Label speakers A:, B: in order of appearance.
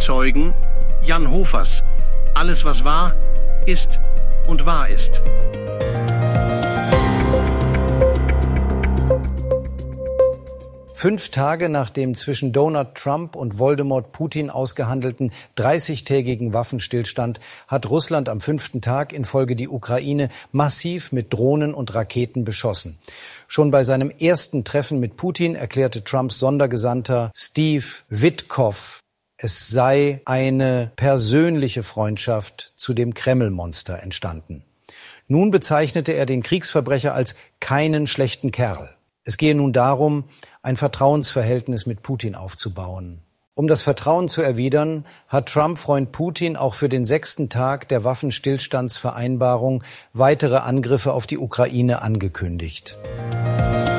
A: Zeugen Jan Hofers. Alles, was war, ist und wahr ist.
B: Fünf Tage nach dem zwischen Donald Trump und Voldemort Putin ausgehandelten 30-tägigen Waffenstillstand hat Russland am 5. Tag in Folge die Ukraine massiv mit Drohnen und Raketen beschossen. Schon bei seinem ersten Treffen mit Putin erklärte Trumps Sondergesandter Steve Witkoff, es sei eine persönliche Freundschaft zu dem Kreml-Monster entstanden. Nun bezeichnete er den Kriegsverbrecher als keinen schlechten Kerl. Es gehe nun darum, ein Vertrauensverhältnis mit Putin aufzubauen. Um das Vertrauen zu erwidern, hat Trump-Freund Putin auch für den 6. Tag der Waffenstillstandsvereinbarung weitere Angriffe auf die Ukraine angekündigt.